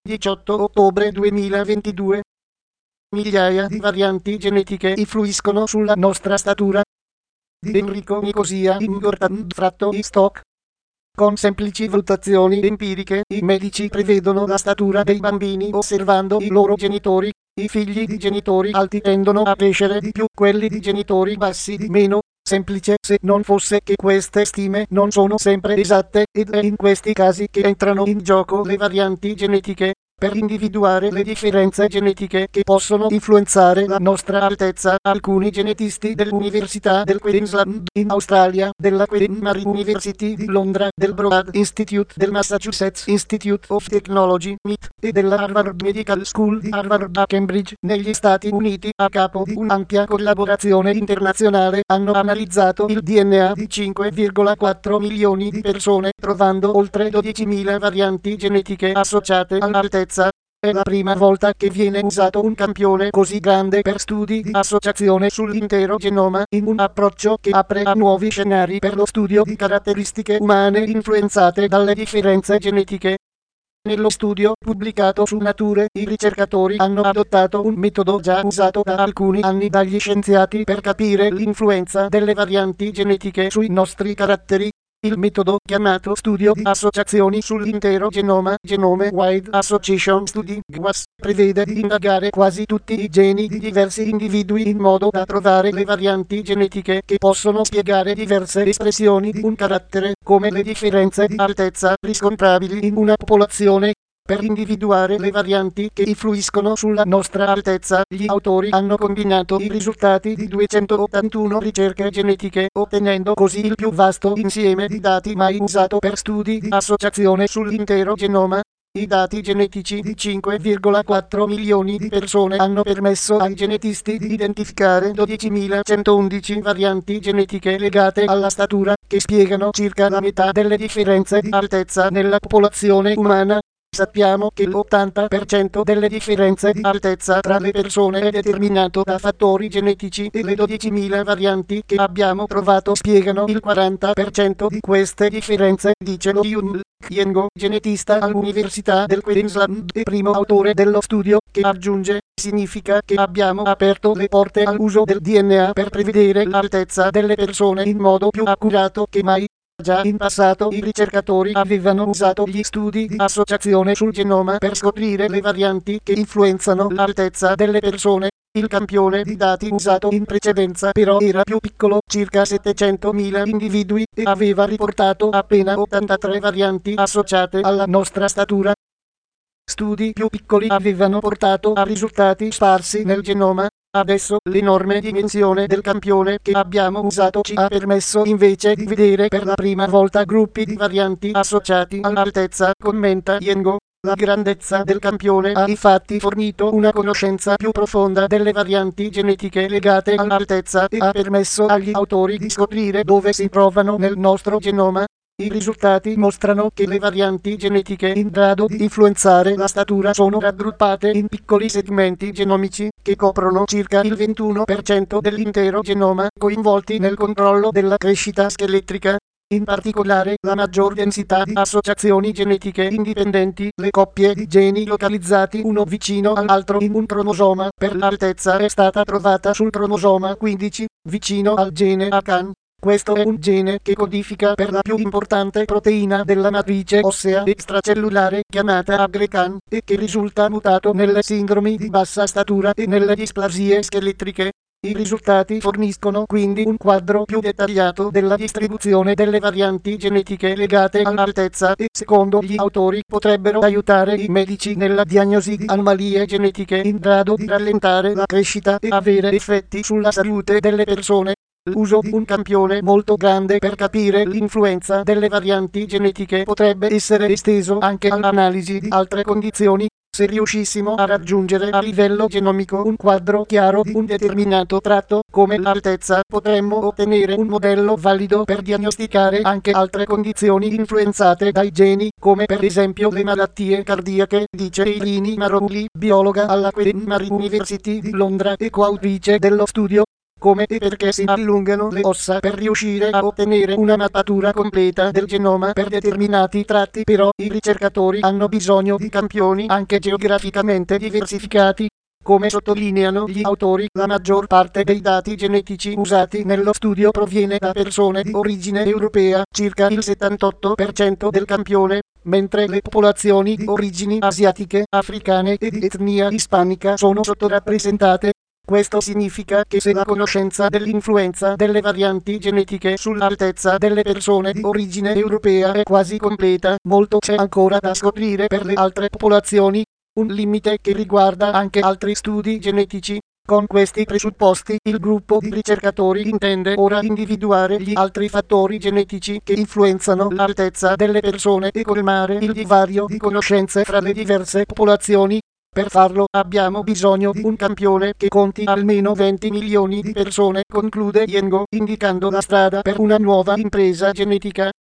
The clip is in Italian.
18 ottobre 2022. Migliaia di varianti genetiche influiscono sulla nostra statura. Di Enrico Nicosia in fratto i stock. Con semplici valutazioni empiriche, i medici prevedono la statura dei bambini osservando i loro genitori. I figli di genitori alti tendono a crescere di più, quelli di genitori bassi di meno. Semplice se non fosse che queste stime non sono sempre esatte, ed è in questi casi che entrano in gioco le varianti genetiche. Per individuare le differenze genetiche che possono influenzare la nostra altezza, alcuni genetisti dell'Università del Queensland in Australia, della Queen Mary University di Londra, del Broad Institute del Massachusetts Institute of Technology, MIT, e della Harvard Medical School di Harvard a Cambridge, negli Stati Uniti, a capo di un'ampia collaborazione internazionale, hanno analizzato il DNA di 5,4 milioni di persone, trovando oltre 12.000 varianti genetiche associate all'altezza. È la prima volta che viene usato un campione così grande per studi di associazione sull'intero genoma, in un approccio che apre a nuovi scenari per lo studio di caratteristiche umane influenzate dalle differenze genetiche. Nello studio pubblicato su Nature, i ricercatori hanno adottato un metodo già usato da alcuni anni dagli scienziati per capire l'influenza delle varianti genetiche sui nostri caratteri. Il metodo, chiamato studio di associazioni sull'intero genoma, Genome Wide Association Study, GWAS, prevede di indagare quasi tutti i geni di diversi individui in modo da trovare le varianti genetiche che possono spiegare diverse espressioni di un carattere, come le differenze di altezza riscontrabili in una popolazione. Per individuare le varianti che influiscono sulla nostra altezza, gli autori hanno combinato i risultati di 281 ricerche genetiche, ottenendo così il più vasto insieme di dati mai usato per studi di associazione sull'intero genoma. I dati genetici di 5,4 milioni di persone hanno permesso ai genetisti di identificare 12.111 varianti genetiche legate alla statura, che spiegano circa la metà delle differenze di altezza nella popolazione umana. Sappiamo che l'80% delle differenze di altezza tra le persone è determinato da fattori genetici e le 12.000 varianti che abbiamo trovato spiegano il 40% di queste differenze, dice lo Yun Yengo, genetista all'Università del Queensland e primo autore dello studio, che aggiunge: significa che abbiamo aperto le porte all'uso del DNA per prevedere l'altezza delle persone in modo più accurato che mai. Già in passato i ricercatori avevano usato gli studi di associazione sul genoma per scoprire le varianti che influenzano l'altezza delle persone. Il campione di dati usato in precedenza però era più piccolo, circa 700.000 individui, e aveva riportato appena 83 varianti associate alla nostra statura. Studi più piccoli avevano portato a risultati sparsi nel genoma. Adesso l'enorme dimensione del campione che abbiamo usato ci ha permesso invece di vedere per la prima volta gruppi di varianti associati all'altezza, commenta Yengo. La grandezza del campione ha infatti fornito una conoscenza più profonda delle varianti genetiche legate all'altezza e ha permesso agli autori di scoprire dove si trovano nel nostro genoma. I risultati mostrano che le varianti genetiche in grado di influenzare la statura sono raggruppate in piccoli segmenti genomici, che coprono circa il 21% dell'intero genoma, coinvolti nel controllo della crescita scheletrica. In particolare, la maggior densità di associazioni genetiche indipendenti, le coppie di geni localizzati uno vicino all'altro in un cromosoma per l'altezza, è stata trovata sul cromosoma 15, vicino al gene ACAN. Questo è un gene che codifica per la più importante proteina della matrice ossea extracellulare chiamata AGRECAN, e che risulta mutato nelle sindromi di bassa statura e nelle displasie scheletriche. I risultati forniscono quindi un quadro più dettagliato della distribuzione delle varianti genetiche legate all'altezza e, secondo gli autori, potrebbero aiutare i medici nella diagnosi di anomalie genetiche in grado di rallentare la crescita e avere effetti sulla salute delle persone. L'uso di un campione molto grande per capire l'influenza delle varianti genetiche potrebbe essere esteso anche all'analisi di altre condizioni. Se riuscissimo a raggiungere a livello genomico un quadro chiaro di un determinato tratto, come l'altezza, potremmo ottenere un modello valido per diagnosticare anche altre condizioni influenzate dai geni, come per esempio le malattie cardiache, dice Eileen Maroli, biologa alla Queen Mary University di Londra e coautrice dello studio. come e perché si allungano le ossa per riuscire a ottenere una mappatura completa del genoma per determinati tratti. Però i ricercatori hanno bisogno di campioni anche geograficamente diversificati. Come sottolineano gli autori, la maggior parte dei dati genetici usati nello studio proviene da persone di origine europea, circa il 78% del campione, mentre le popolazioni di origini asiatiche, africane e di etnia ispanica sono sottorappresentate. Questo significa che se la conoscenza dell'influenza delle varianti genetiche sull'altezza delle persone di origine europea è quasi completa, molto c'è ancora da scoprire per le altre popolazioni, un limite che riguarda anche altri studi genetici. Con questi presupposti, il gruppo di ricercatori intende ora individuare gli altri fattori genetici che influenzano l'altezza delle persone e colmare il divario di conoscenze fra le diverse popolazioni. Per farlo abbiamo bisogno di un campione che conti almeno 20 milioni di persone, conclude Yengo, indicando la strada per una nuova impresa genetica.